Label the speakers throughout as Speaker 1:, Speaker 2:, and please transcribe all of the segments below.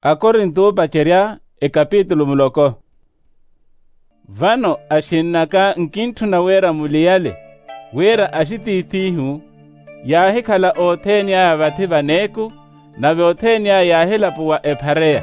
Speaker 1: Akorinto pacheria ekapitulo muloko. Vano ashinnaka nkintu na wera muliyale, wera ashitithihu, yahikala othenia ya vathi vaneku, na veothenia yahilapuwa epharea.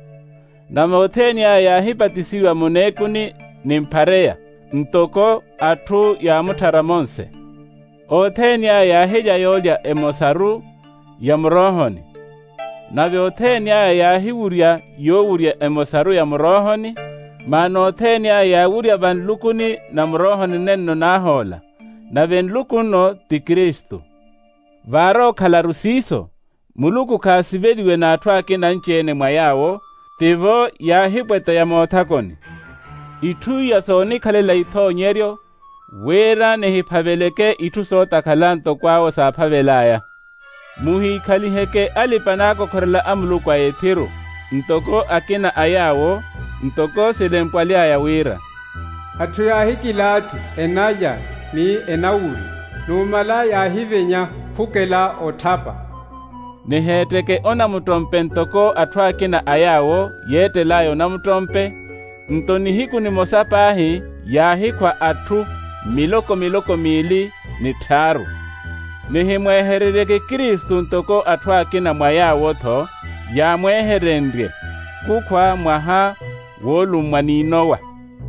Speaker 1: Na meothenia yahipatisiwa munekuni ni mparea, ntoko athu ya mutharamonse. Othenia yahija yolya emosaru ya mrohoni. Na veothenia yahiwurya yowurya emosaru ya mrohoni, manothenia yawurya vanlukuni na mrohoni nenno nahola, na venlukuno ti Kristu. Varo khala rusiso, Muluku khasiveliwe na athu ake na nchene mwa yawo, tivo yahipweta ya mothakoni. Ithu yasonikhalela ithonyeryo, wera nehiphaveleke ithu sotakhalanto kwawo saphavelaya. Muhikhaliheke alipanako khorela amuluku aethiru, ntoko akina ayawo, ntoko silempwalya ya wira.
Speaker 2: Athu yahikilati enaya ni enawuri, numala yahivenya phukela othapa.
Speaker 1: Niheteke ona mutompe ntoko athu akina ayawo yetelayo na mutompe, ntonihiku ni mosapahi yahikwa athu miloko mili ni tharu. Nihimweherereke Kristu ntoko athu akina mwayawo tho, yamweherendye, kukhwa mwaha wolumwa ni Nowa.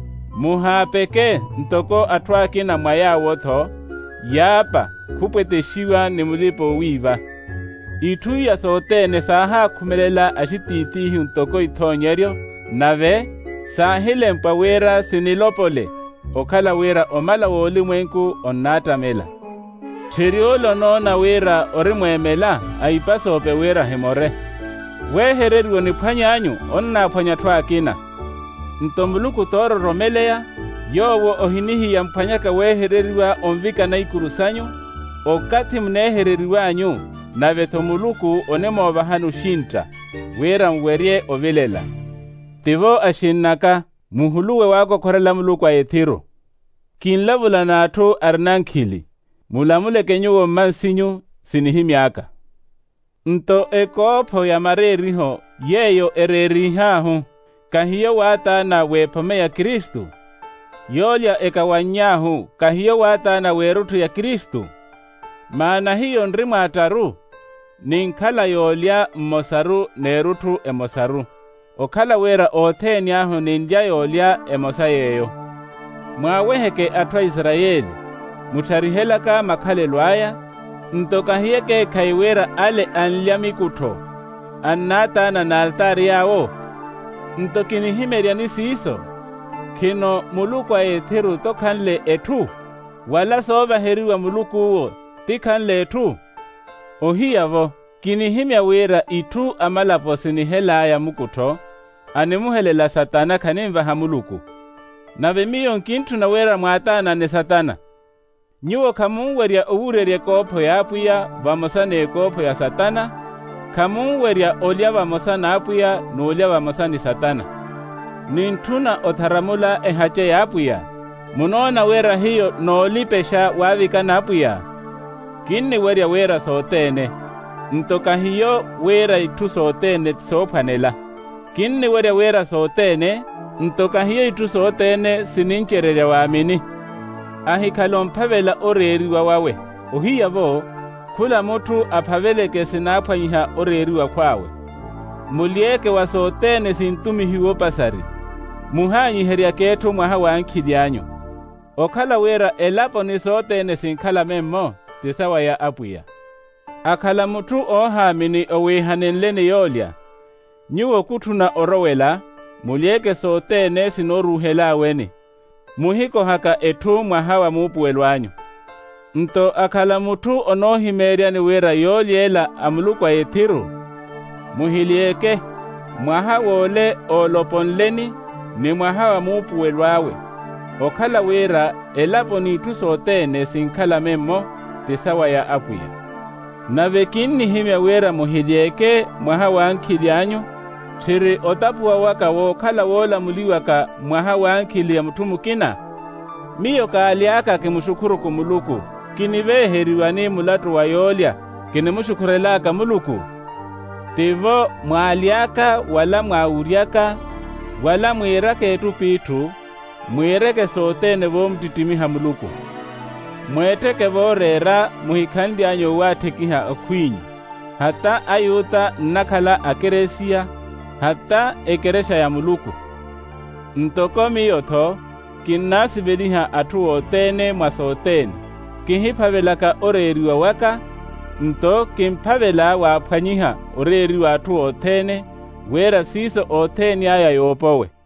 Speaker 1: Muhapeke ntoko athu akina mwayawo tho, yapa khupweteshiwa ni mulipo wiva. Ithu yasotene saha khumelela ashitithihi ntoko ithonyeryo, nave sahilempwa wera sinilopole, okhala wera omala wolimwenku onnatamela. Chiriolo nona wera orimwemela, aipasope wera himore. Wehereriwo ni phwanyanyu onna phwanya thwakina. Ntomuluku tororomeleya, yowo ohinihi ya mphwanyaka wehereriwa omvika na ikurusanyu, okathi mnehereriwanyu, na vethomuluku onemobahanu shinta, wera mwerye ovilela. Tivo ashinnaka, muhuluwe wako khorela muluku aethiru. Kinlavula na athu arinankhili, mulamule kenyuwo mmansinyu sinihimyaka. Nto ekopho ya mareriho yeyo ererihahu, kahiyo watana wephome ya Kristu. Yolya ekawanyahu, kahiyo watana werutu ya Kristu. Maana hiyo nrimwa ataru, ninkhala yolya mmosaru nerutu emosaru. Okhala wera otheniahu nindya yolya emosa yeyo. Mwaweheke athu Israeli, mutharihelaka makhalelo aya, ntokahiyeke khaiwera ale anlya mikutho, annatana na altari yawo. Ntokinihimerya nisiso, khino muluku aethiru tokhanle ethu, wala sovaheriwa muluku uwo tikhanle ethu. Ohiyavo, kinihimya wera ithu amalapo sinihelaya mukutho, animuhelela Satana khanimvaha muluku. Nave miyo nkinthu na wera mwatana ne Satana. Nyuwo khamunwerya owurerye kopho yapwiya vamosa ne kopho ya Satana, khamunwerya olya vamosa na apwiya nolya vamosa ni Satana. Ninthuna otharamula ehache yapwiya, munona wera hiyo noolipesha wavika na apwiya. Kinni werya wera sotene, ntokahiyo wera ithu sotene sophwanela. Kinni werya wera sotene, ntokahiyo ithu sotene sininchererya waamini. Ahikhala omphavela oreriwa wawe, ohiyavo, khula muthu aphaveleke sinaphwanyiha oreriwa kwawe. Mulyeke wasotene sintumihiwo pasari, muhanyiherya kethu mwaha wankhilyanyu. Okhala wera elapo nisotene sinkhala memmo, tisawa ya apwiya. Akhala muthu ohamini owihanenleni yolya, nyuwo kuthuna orowela, mulyeke sotene sinoruhela weni. Muhiko haka ethu mwahawa mupuwelwanyu. Nto akhala muthu onohimerya ni wera yolyela amuluku aethiru, muhilyeke, mwaha wole oloponleni ni mwahawa mupuwelwawe. Okhala wera elapo nithu sotene sinkhala memmo, tisawa ya apwiya. Nave kinnihimya wera muhilyeke mwaha wankhilyanyu, chiri otapuwa waka wokhala wolamuliwaka mwaha wankhili ya muthu mukina. Miyo kaalyaka kimushukuru kumuluku, kiniveheriwa ni mulatu wa yolya, kinimushukurelaka muluku. tivo mwaliaka wala mwauryaka wala mwirake etu pitu, mwireke sotene vomutitimiha Muluku. Mweteke vorera muhikandi anyo watekiha akwinyi, hata ayuta nakala akeresia, hata ekeresha ya Muluku. Ntokomi yotho, kinasibeliha atu otene mwasotene, kihipavelaka oreriwa waka, nto kimpavela wapwanyiha oreriwa atu otene, wera siso otene aya yopowe.